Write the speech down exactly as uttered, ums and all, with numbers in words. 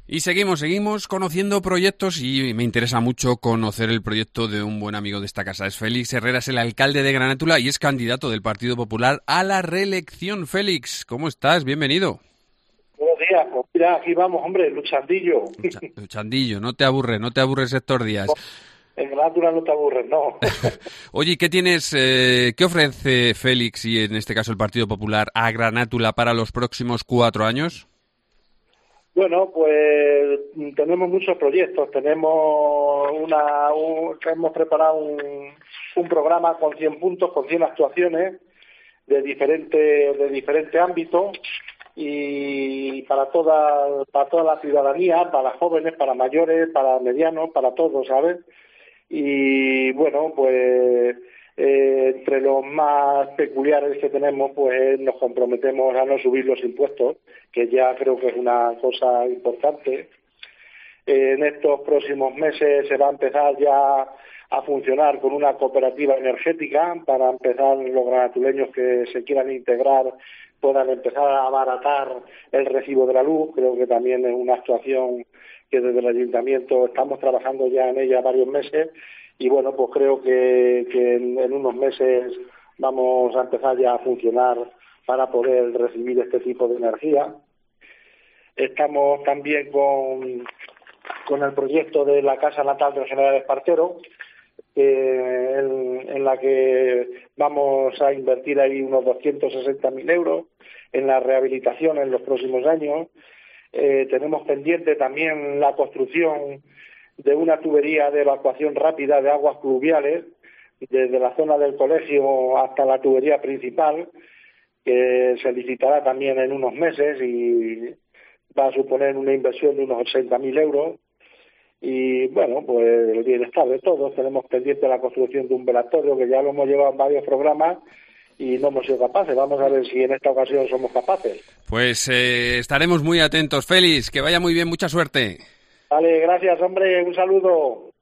Y seguimos, seguimos conociendo proyectos y me interesa mucho conocer el proyecto de un buen amigo de esta casa. Es Félix Herrera, es el alcalde de Granátula y es candidato del Partido Popular a la reelección. Félix, ¿cómo estás? Bienvenido. Buenos días, pues mira, aquí vamos, hombre, luchandillo. Lucha, luchandillo, no te aburres, no te aburres estos días. No, en Granátula no te aburres, no. Oye, ¿qué tienes, eh, qué ofrece Félix y en este caso el Partido Popular a Granátula para los próximos cuatro años? Bueno, pues tenemos muchos proyectos. Tenemos una, un, hemos preparado un, un programa con cien puntos, con cien actuaciones de diferentes de diferentes ámbitos y para toda para toda la ciudadanía, para jóvenes, para mayores, para medianos, para todos, ¿sabes? Y bueno, pues eh, entre los más peculiares que tenemos, pues nos comprometemos a no subir los impuestos, que ya creo que es una cosa importante. Eh, en estos próximos meses se va a empezar ya a funcionar con una cooperativa energética para empezar los granatuleños que se quieran integrar puedan empezar a abaratar el recibo de la luz. Creo que también es una actuación que desde el ayuntamiento estamos trabajando ya en ella varios meses y bueno, pues creo que, que en, en unos meses vamos a empezar ya a funcionar para poder recibir este tipo de energía. Estamos también con, con el proyecto de la Casa Natal del General Espartero, eh, en, en la que vamos a invertir ahí unos doscientos sesenta mil euros en la rehabilitación en los próximos años. Eh, tenemos pendiente también la construcción de una tubería de evacuación rápida de aguas pluviales desde la zona del colegio hasta la tubería principal, que se licitará también en unos meses y va a suponer una inversión de unos ochenta mil euros. Y bueno, pues el bienestar de todos. Tenemos pendiente la construcción de un velatorio que ya lo hemos llevado en varios programas y no hemos sido capaces. Vamos a ver si en esta ocasión somos capaces. Pues eh, estaremos muy atentos. Félix, que vaya muy bien, mucha suerte. Vale, gracias, hombre, un saludo.